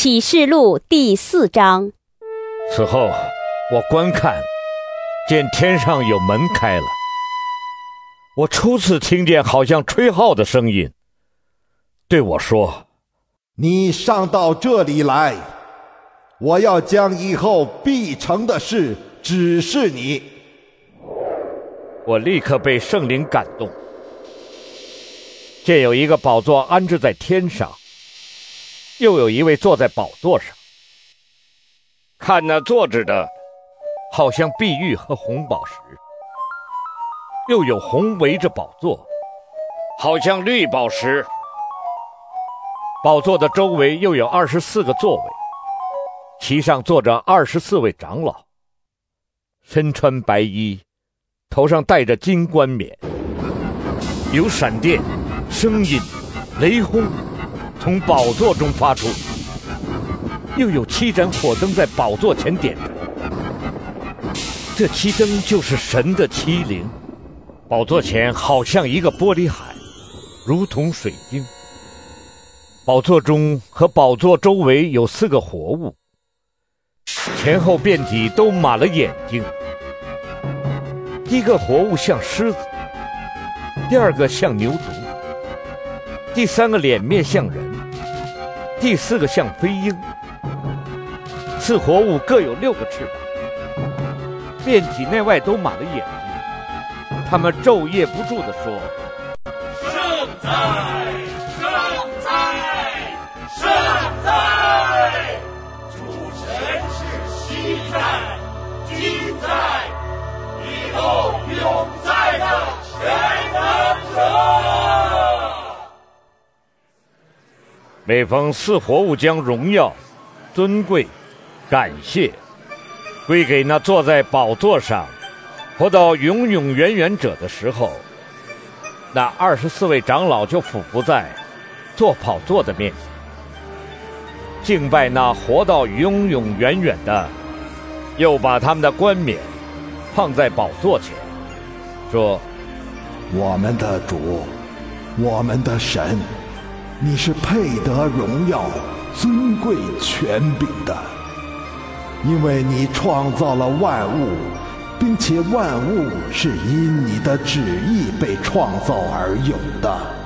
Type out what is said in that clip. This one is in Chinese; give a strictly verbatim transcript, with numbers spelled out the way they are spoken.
启示录第四章。 此后我观看，见天上有门开了，我初次听见好像吹号的声音，对我说： 你上到这里来，我要将以后必成的事指示你。 我立刻被圣灵感动，见有一个宝座安置在天上，又有一位坐在宝座上。看那坐着的好像碧玉和红宝石，又有红围着宝座，好像绿宝石。宝座的周围又有二十四个座位，其上坐着二十四位长老，身穿白衣，头上戴着金冠冕。有闪电、声音、雷轰从宝座中发出，又有七盏火灯在宝座前点着。这七灯就是神的七灵。宝座前好像一个玻璃海，如同水晶。宝座中和宝座周围有四个活物，前后遍体都满了眼睛。第一个活物像狮子，第二个像牛犊，第三个脸面像人，第四个像飞鹰。四活物各有六个翅膀，遍体内外都满了眼睛。他们昼夜不住地说： 圣哉，圣哉，圣哉！主神是昔在，今在，以后永在的全能者。 每逢四活物将荣耀、尊贵、感谢归给那坐在宝座上活到永永远远者的时候，那二十四位长老就俯伏在坐宝座的面前，敬拜那活到永永远远的，又把他们的冠冕放在宝座前，说： 我们的主，我们的神，你是配得荣耀、尊贵、权柄的，因为你创造了万物，并且万物是因你的旨意被创造而有的。